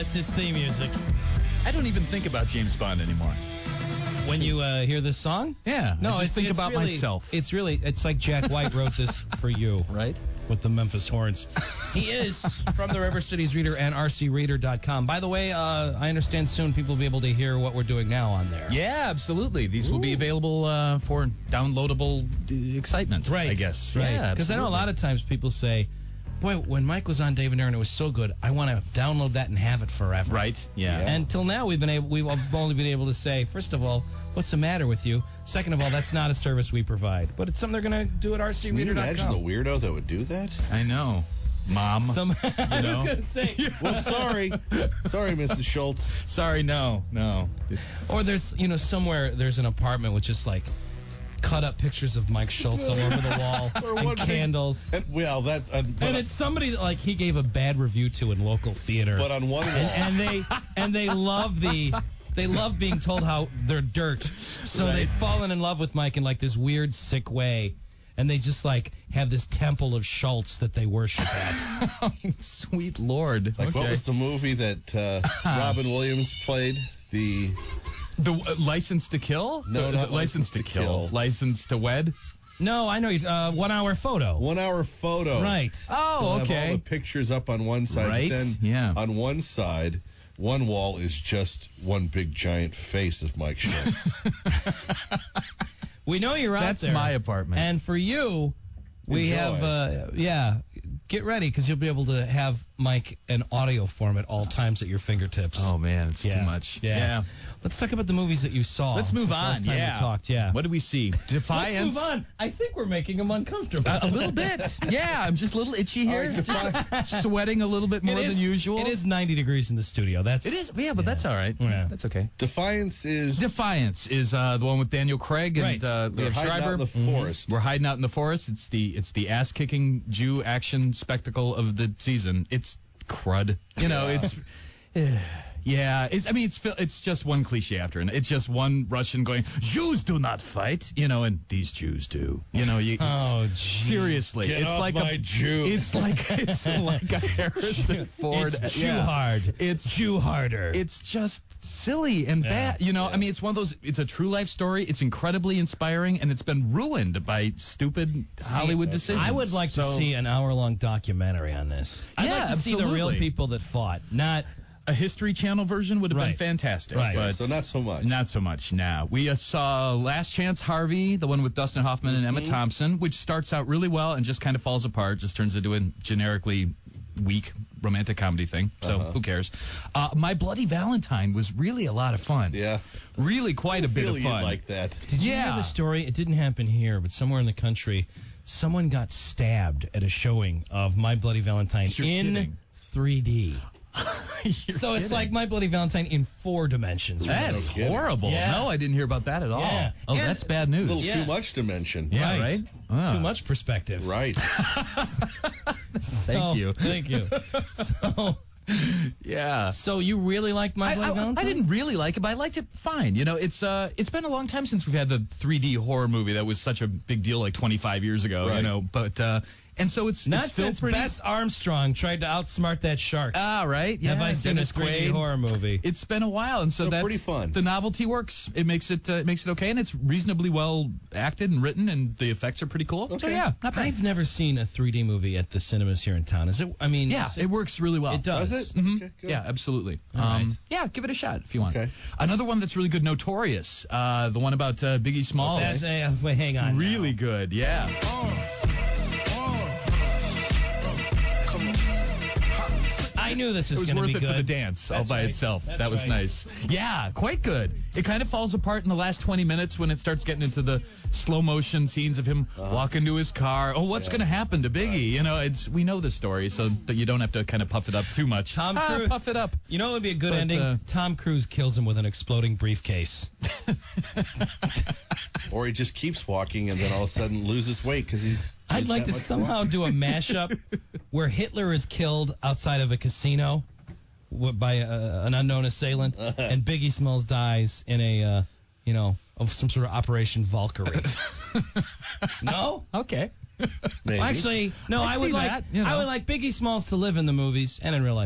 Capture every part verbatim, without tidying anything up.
That's his theme music. I don't even think about James Bond anymore. When you uh, hear this song? Yeah. No, I just it's, think it's about really, myself. It's really, it's like Jack White wrote this for you. Right? With the Memphis Horns. He is from the River Cities Reader and R C Reader dot com. By the way, uh, I understand soon people will be able to hear what we're doing now on there. Yeah, absolutely. These Ooh. will be available uh, for downloadable uh, excitement, Right. I guess. Right. Yeah, Because I know a lot of times people say, boy, when Mike was on Dave and Aaron, it was so good. I want to download that and have it forever. Right. Yeah. Yeah. Until now, we've been able, we've only been able to say, first of all, what's the matter with you? Second of all, that's not a service we provide. But it's something they're going to do at R C Can you Reader dot com. imagine the weirdo that would do that? I know. Mom. Some, I know? was going to say. Well, sorry. Sorry, Missus Schultz. Sorry, no. No. It's, Or there's, you know, somewhere there's an apartment with just like cut up pictures of Mike Schultz all over the wall Or and one big- candles. And, well, that's... Uh, but, And it's somebody that, like, he gave a bad review to in local theater. but on one wall... and, and they and they love the they love being told how they're dirt. So Right. they've fallen in love with Mike in like this weird, sick way. And they just like have this temple of Schultz that they worship at. sweet Lord. like, okay. what was the movie that uh, Robin Williams played? The... The uh, License to Kill? No, the, not the License to, kill. License to Wed? No, I know. you- Uh, one hour photo. One hour photo. Right. Oh, They'll have okay. all the pictures up on one side. Right, But then yeah. on one side, one wall is just one big giant face of Mike Schultz. We know you're out That's there. my apartment. And for you, we Enjoy. have, uh, yeah, get ready because you'll be able to have Mike in audio form at all times at your fingertips. Oh, man, it's yeah. too much. Yeah. Let's talk about the movies that you saw. Let's move since on. Last time yeah. we talked, yeah. What do we see? Defiance. Let's move on. I think we're making them uncomfortable. A, a little bit. Yeah, I'm just a little itchy All here. right, Defi- Sweating a little bit more It is- than usual. It is ninety degrees in the studio. That's It is. Yeah, but that's all right. Yeah. That's okay. Defiance is... Defiance is uh, the one with Daniel Craig and Right. uh, They're Liev hiding out Schreiber. in the forest. We're hiding out in the forest. It's the it's the ass kicking Jew action spectacle of the season. It's crud. You know, Yeah. it's eh, yeah. It's I mean, it's fi- it's just one cliche after, and it's just one Russian going, Jews do not fight. You know, and these Jews do. You know, you. It's, Oh, geez. seriously, Get it's off like my a Jew. It's like it's like a Harrison Ford. It's Jew yeah. hard. It's Jew harder. It's just silly and Yeah. bad. You know, Yeah. I mean, it's one of those, it's a true life story. It's incredibly inspiring, and it's been ruined by stupid Hollywood decisions. I would like to So, see an hour-long documentary on this. I'd Yeah, like to see the real absolutely. people that fought, not a History Channel version would have been Right. fantastic. Right. But So not so much. Not so much now. We uh, saw Last Chance Harvey, the one with Dustin Hoffman and Emma Thompson, which starts out really well and just kind of falls apart, just turns into a generically weak romantic comedy thing. So Uh-huh. who cares? Uh, My Bloody Valentine was really a lot of fun. Yeah. Really quite a bit Feel of you'd fun. like that. Did you Yeah. hear the story? It didn't happen here, but somewhere in the country, someone got stabbed at a showing of My Bloody Valentine You're in kidding. three D. You're So it's kidding. like My Bloody Valentine in four dimensions. That's No kidding. horrible. Yeah. No, I didn't hear about that at all. Yeah. Oh, And- that's bad A news. little Yeah. too much dimension. Yeah, Right. right? Ah. Too much perspective. Right. Thank So- you. Thank you. So, Yeah. so you really liked My I, Bloody I, Valentine? I didn't really like it, but I liked it fine. You know, it's uh, it's been a long time since we've had the three D horror movie that was such a big deal, like twenty-five years ago. You Right. know, but uh, and so it's Not it's still since pretty. Bess Armstrong tried to outsmart that shark. Ah, right. Yeah. Have I seen Dennis a three D Quaid. horror movie? It's been a while, and so, So that's pretty fun. The novelty works. It makes it uh, it makes it okay, and it's reasonably well acted and written, and the effects are pretty cool. So Okay. yeah, not bad. I've never seen a three D movie at the cinemas here in town. Is it? I mean, Yeah, is it works really well. It does. Does it? Mhm. Okay, good. Yeah, absolutely. All Um, right. Yeah, give it a shot if you want. Okay. Another one that's really good, Notorious. Uh, the one about uh, Biggie Smalls. That's, uh, wait, hang on. really now. good. Yeah. I knew this It was was going to worth be it good. for the dance all That's by right. itself. That's that was right. nice. Yeah, quite good. It kind of falls apart in the last twenty minutes when it starts getting into the slow motion scenes of him Uh-huh. walking to his car. Oh, what's Yeah. going to happen to Biggie? You know, it's we know the story, so that you don't have to kind of puff it up too much. Tom Ah, Cruise- puff it up. You know what would be a good But, ending? uh, Tom Cruise kills him with an exploding briefcase. Or he just keeps walking and then all of a sudden loses weight because he's. I'd just like that to much somehow walking. do a mashup where Hitler is killed outside of a casino w- by a, an unknown assailant, and Biggie Smalls dies in a, uh, you know, of some sort of Operation Valkyrie. No? Okay. Maybe. Well, actually, no. I'd I would see like that, you know. I would like Biggie Smalls to live in the movies and in real life,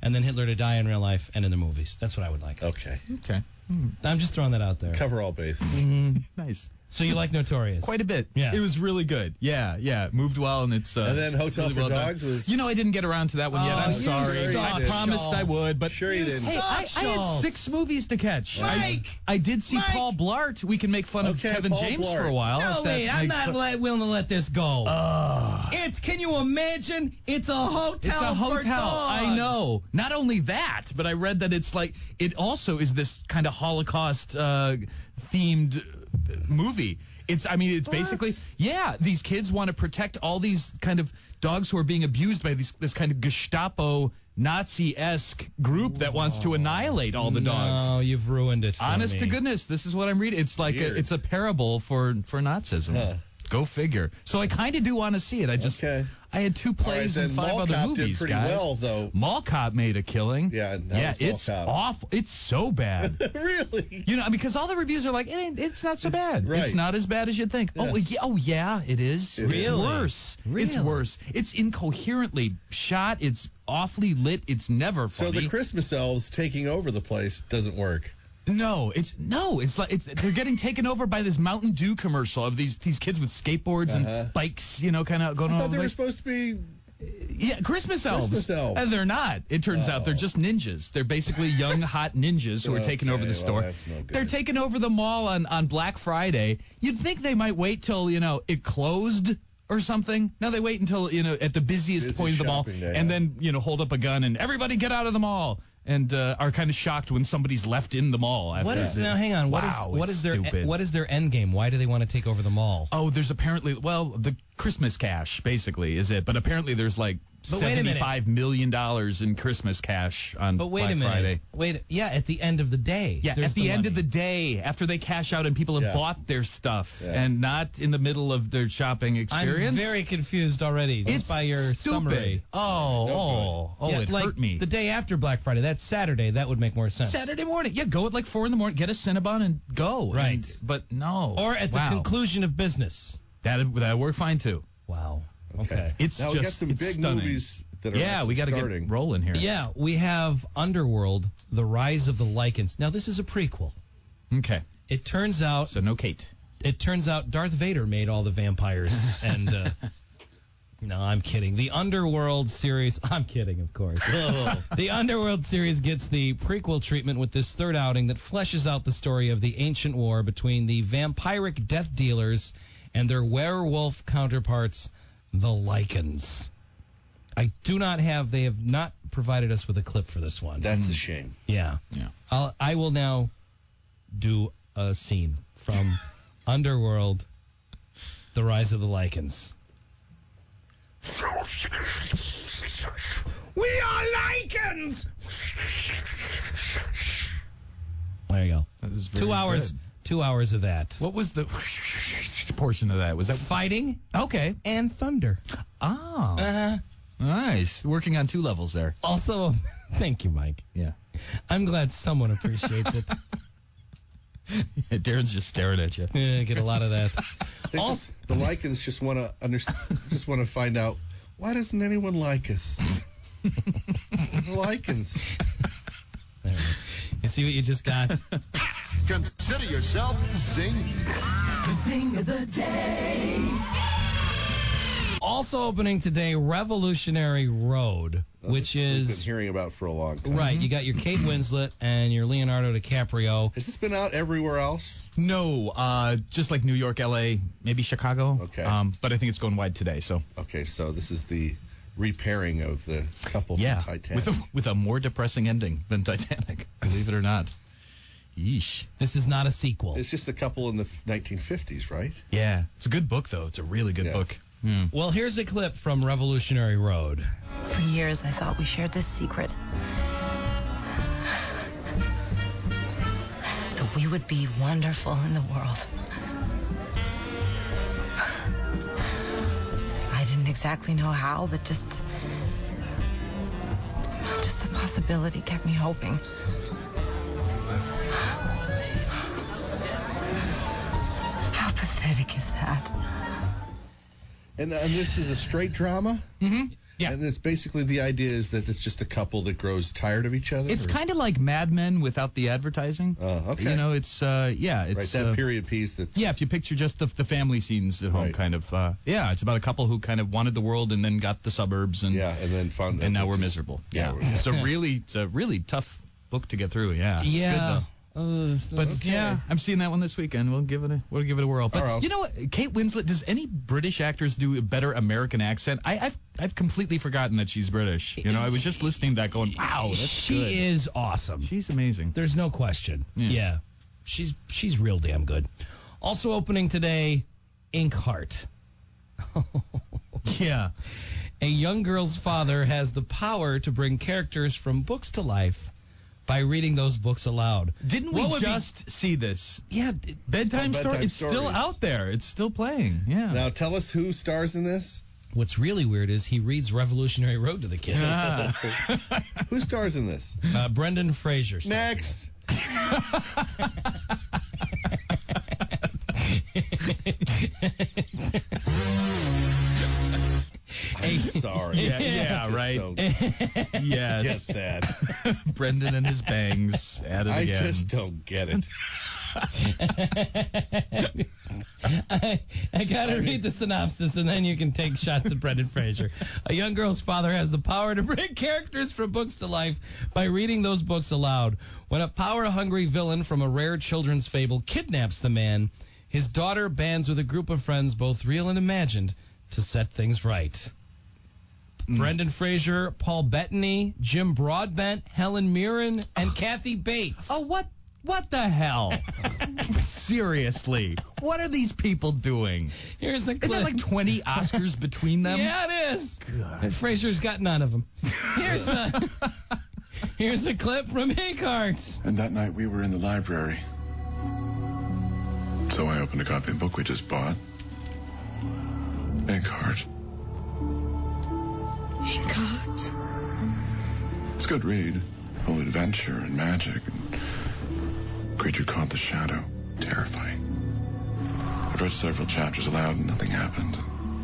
and then Hitler to die in real life and in the movies. That's what I would like. Okay. Okay. I'm just throwing that out there. Cover all bases. Mhm. Nice. So you like Notorious? Quite a bit. Yeah. It was really good. Yeah, yeah. It moved well, and it's. Uh, And then Hotel really for well done. Dogs was. You know, I didn't get around to that one yet. Oh, I'm you sorry. suck, I promised Schultz. I would, but Sure you didn't. Hey, I, suck, I had Schultz. six movies to catch. Mike! I, I did see Mike! Paul Blart. We can make fun of Okay, Kevin Paul James Blart. for a while. No, if that wait, I'm makes not fun- let, willing to let this go. Ugh. It's, can you imagine? It's a hotel It's a hotel. for dogs. I know. Not only that, but I read that it's like it also is this kind of Holocaust uh, themed movie. It's, I mean, it's basically, yeah, these kids want to protect all these kind of dogs who are being abused by these, this kind of Gestapo Nazi-esque group that wants to annihilate all the dogs. No, you've ruined it for Honest me. to goodness, this is what I'm reading. It's like a, Weird. it's a parable for for Nazism. Huh. Go figure. So I kind of do want to see it. I just Okay. I had two All right, plays then and five Mall other Cop movies, did pretty guys. well, though. Mall Cop made a killing. Yeah, that yeah, was Mall it's Cop. awful. It's so bad. Really? You know, because all the reviews are like, it ain't, it's not so bad. Right. It's not as bad as you'd think. Oh, Yeah. yeah, oh, yeah, it is. It it's is. worse. It's Really? worse. It's incoherently shot. It's awfully lit. It's never So funny. the Christmas elves taking over the place doesn't work. No, it's no, it's like it's they're getting taken over by this Mountain Dew commercial of these these kids with skateboards Uh-huh. and bikes, you know, kind of going I all thought over they the were place. supposed to be. Yeah, Christmas elves. Christmas elves. And they're not. It turns out they're Oh. just ninjas. They're basically young, hot ninjas who are taking over Okay, the well, store. that's no good. They're taking over the mall on, on Black Friday. You'd think they might wait till, you know, it closed or something. No, they wait until, you know, at the busiest Busy point of the mall shopping day, and yeah. then, you know, hold up a gun and everybody get out of the mall. And uh, are kind of shocked when somebody's left in the mall. After What is it. now? Hang on. What is Wow, what it's is their stupid. what is their end game? Why do they want to take over the mall? Oh, there's apparently, well, the Christmas cash, basically, is it. But apparently there's like But wait a minute. seventy-five million dollars in Christmas cash on But wait Black a minute. Friday. Wait. Yeah, at the end of the day. Yeah, there's at the, end money. of the day, after they cash out and people have Yeah. bought their stuff Yeah. and not in the middle of their shopping experience. I'm very confused already just it's by your stupid. summary. Oh, No oh, oh, Yeah, it like hurt me. the day after Black Friday. That's Saturday. That would make more sense. Saturday morning. Yeah, go at like four in the morning, get a Cinnabon and go. Right. And- but no. Or at the Wow. conclusion of business. That'd, that'd work fine too. Wow. Okay. It's Now just we got some it's big stunning. movies that are Yeah, we got to get rolling here. Yeah, we have Underworld: The Rise of the Lycans. Now this is a prequel. Okay. It turns out So no Kate. it turns out Darth Vader made all the vampires and uh, no, I'm kidding. The Underworld series, I'm kidding, of course. The Underworld series gets the prequel treatment with this third outing that fleshes out the story of the ancient war between the vampiric death dealers and their werewolf counterparts, the Lycans. I do not have, they have not provided us with a clip for this one. That's a shame. Yeah. Yeah. I'll, I will now do a scene from Underworld, The Rise of the Lycans. We are Lycans! There you go. That was very Two hours. good. Two hours of that. What was the portion of that? Was that Fighting okay? and thunder. Oh, Uh-huh. nice. Working on two levels there. Also, thank you, Mike. Yeah. I'm glad someone appreciates it. Darren's just staring at you. Yeah, get a lot of that. I think Also, the, the Lycans just want to understand, just want to find out why doesn't anyone like us? The Lycans. there we go. You see what you just got? Consider yourself zinged. Zing of the day. Also opening today, Revolutionary Road, which This we've been is hearing about for a long time. right. You got your Kate Winslet and your Leonardo DiCaprio. Has this been out everywhere else? No, uh, just like New York, L A, maybe Chicago. Okay. Um, but I think it's going wide today. So Okay, so this is the repairing of the couple yeah, from Titanic. with a with a more depressing ending than Titanic. Believe it or not. Yeesh. This is not a sequel. It's just a couple in the nineteen fifties, right? Yeah, it's a good book though. It's a really good Yeah. book. Hmm. Well, here's a clip from Revolutionary Road. For years, I thought we shared this secret. That we would be wonderful in the world. I didn't exactly know how, but just... Just the possibility kept me hoping. How pathetic is that? And, and this is a straight drama? Mm-hmm. Yeah. And it's basically the idea is that it's just a couple that grows tired of each other. It's kind of like Mad Men without the advertising. Oh, okay. You know, it's uh, yeah, it's right, that uh, period piece. That yeah. If you picture just the the family scenes at home, Right. kind of. Uh, yeah, it's about a couple who kind of wanted the world and then got the suburbs and yeah, and then found and now that we're just- miserable. yeah, Yeah, we're- it's a really it's a really tough book to get through. Yeah, it's Yeah. good, though. Uh, But okay. yeah, I'm seeing that one this weekend. We'll give it a we'll give it a whirl. But All right. you know what, Kate Winslet, does any British actors do a better American accent? I, I've I've completely forgotten that she's British. You know, I was just listening to that, going, wow, that's she good. is awesome. She's amazing. There's no question. Yeah. Yeah. She's she's real damn good. Also opening today, Inkheart. Yeah. A young girl's father has the power to bring characters from books to life by reading those books aloud. Didn't we What would be- just see this? Yeah. Bedtime, Oh, story. Bedtime It's still Stories. out there. It's still playing. Yeah. Now tell us who stars in this. What's really weird is he reads Revolutionary Road to the kid. Ah. Who stars in this? Uh, Brendan Fraser. stars in Next. I'm sorry. Yeah, yeah, Just right. don't get Yes. that. Brendan and his bangs at it I again. just don't get it. I, I gotta read the synopsis and then you can take shots at Brendan Fraser. A young girl's father has the power to bring characters from books to life by reading those books aloud. When a power-hungry villain from a rare children's fable kidnaps the man, his daughter bands with a group of friends, both real and imagined, to set things right. Brendan Fraser, Paul Bettany, Jim Broadbent, Helen Mirren, and Kathy Bates. Oh, what? What the hell? Seriously, what are these people doing? Here's a Isn't clip. there like twenty Oscars between them? Yeah, it is. And Fraser's got none of them. Here's a here's a clip from Inkheart. And that night we were in the library. So I opened a copy of the book we just bought. Inkheart. Inkheart. It's a good read. Full of adventure and magic and creature called the Shadow. Terrifying. I read several chapters aloud and nothing happened.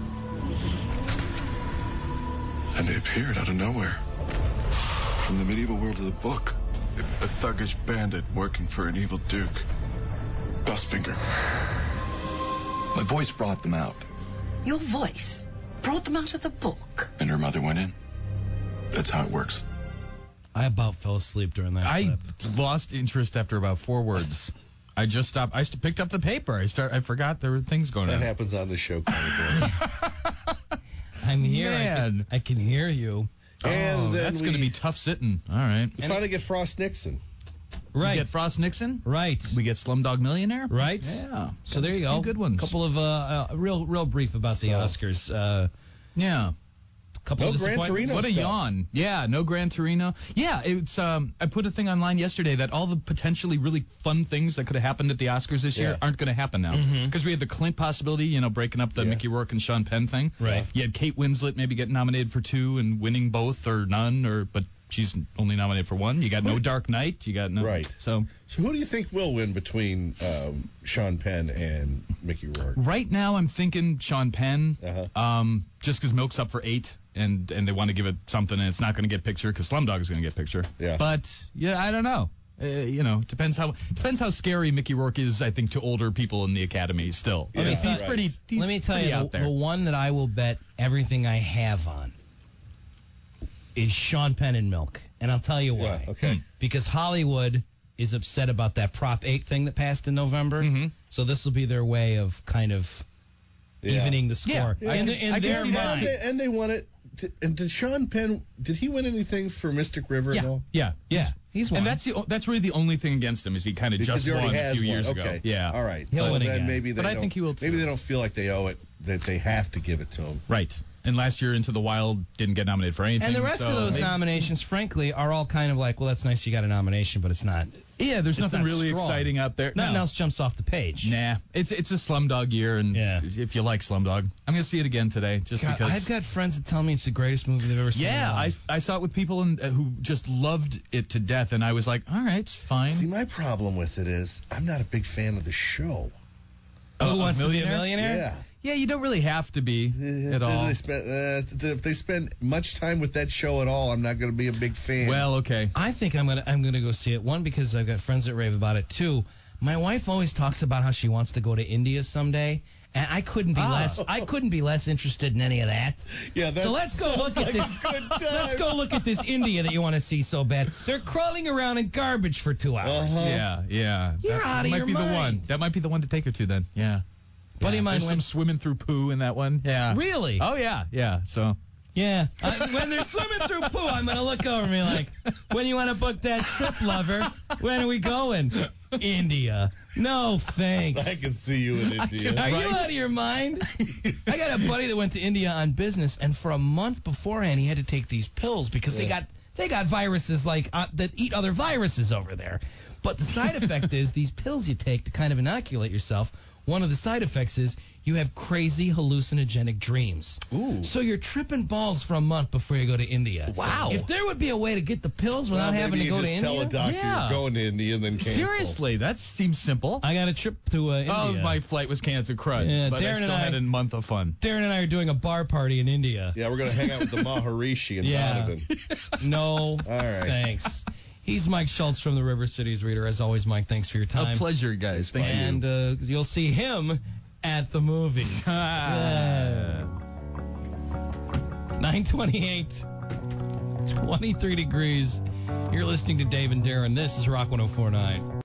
And they appeared out of nowhere. From the medieval world of the book. A thuggish bandit working for an evil duke. Dustfinger. My voice brought them out. Your voice brought them out of the book. And her mother went in. That's how it works. I about fell asleep during that I clip. lost interest after about four words. I just stopped. I st- picked up the paper. I start. I forgot there were things going That on. happens on the show. I'm here. I Man. can, I can hear you. And oh, then that's going to we- be tough sitting. All right. We finally get Frost Nixon. Right. We get Frost Nixon. right. We get Slumdog Millionaire. Right. Yeah. So there you go. Few good ones. Couple of uh, uh real real brief about the So- Oscars. Uh, Yeah. couple No of Gran disappointments. Torino. What a stuff. yawn. Yeah, no Gran Torino. Yeah, it's um I put a thing online yesterday that all the potentially really fun things that could have happened at the Oscars this year Yeah. aren't going to happen now. Because we had the Clint possibility, you know, breaking up the Yeah. Mickey Rourke and Sean Penn thing. Right. You had Kate Winslet maybe getting nominated for two and winning both or none, or but she's only nominated for one. You got no Dark Knight. You got no. Right. So So who do you think will win between um, Sean Penn and Mickey Rourke? right now I'm thinking Sean Penn, Uh-huh. um, just because Milk's up for eight. And, and they want to give it something, and it's not going to get picture because Slumdog is going to get picture. Yeah. But yeah, I don't know. Uh, you know, depends how depends how scary Mickey Rourke is. I think to older people in the Academy still. Yeah, I mean, he's right. pretty. He's Let me tell pretty you, out the, there. the one that I will bet everything I have on is Sean Penn and Milk. And I'll tell you why. Yeah, okay. Because Hollywood is upset about that Prop eight thing that passed in November. Mhm. So this will be their way of kind of Yeah. evening the score. Yeah, I in can- in I can their see that. And mind. they, and they won it. To, and did Sean Penn, did he win anything for Mystic River yeah, at all? yeah, Yeah, he's won. And that's the o- that's really the only thing against him is he kind of Because just he already won a has few one. years okay. ago. Yeah. All right. He'll so win then again. maybe they But I don't, think he will too. Maybe they don't feel like they owe it, that they have to give it to him. Right. And last year Into the Wild didn't get nominated for anything. and the rest so of those maybe- nominations, frankly, are all kind of like, well, that's nice you got a nomination, but it's not. Yeah, there's It's nothing not really strong. exciting out there. Nothing No. else jumps off the page. Nah, it's it's a Slumdog year, and Yeah. if you like Slumdog, I'm gonna see it again today, just God, because. I've got friends that tell me it's the greatest movie they've ever seen. in yeah, their I, life. I saw it with people in, uh, who just loved it to death, and I was like, all right, it's fine. See, my problem with it is I'm not a big fan of the show. Who Uh, wants to be a Millionaire? millionaire? Yeah. Yeah, you don't really have to be at all. They spend, uh, if they spend much time with that show at all, I'm not going to be a big fan. Well, okay. I think I'm gonna I'm gonna go see it. One, because I've got friends that rave about it. Two, my wife always talks about how she wants to go to India someday, and I couldn't be Ah. less I couldn't be less interested in any of that. yeah, that So let's go look at this. Let's go look at this India that you want to see so bad. They're crawling around in garbage for two hours. Uh-huh. Yeah, yeah. You're that outta might your be the one. mind. That might be the one to take her to then. Yeah. Buddy yeah. of mine There's some went. swimming through poo in that one. Yeah. Really? Oh yeah, yeah. So. Yeah. I, when they're swimming through poo, I'm gonna look over and be like, "When you want to book that trip, lover? When are we going? India? No, thanks." I can see you in India. Are you out of your mind? I got a buddy that went to India on business, and for a month beforehand, he had to take these pills because they got they got viruses like uh, that eat other viruses over there. But the side effect is these pills you take to kind of inoculate yourself. One of the side effects is you have crazy hallucinogenic dreams. Ooh. So you're tripping balls for a month before you go to India. Wow. If there would be a way to get the pills Well, without maybe having to you go to just tell India. a doctor Yeah. you're going to India and then cancel. Seriously, that seems simple. I got a trip to uh, India. Oh, my flight was canceled. Crud. Yeah, but Darren I and still I- had a month of fun. Darren and I are doing a bar party in India. Yeah, we're going to hang out with the Maharishi and Yeah. Donovan. No, right. thanks. He's Mike Schultz from the River Cities Reader. As always, Mike, thanks for your time. A pleasure, guys. Thank And you. uh, you'll see him at the movies. Yeah. nine twenty-eight, twenty-three degrees. You're listening to Dave and Darren. This is Rock one oh four point nine.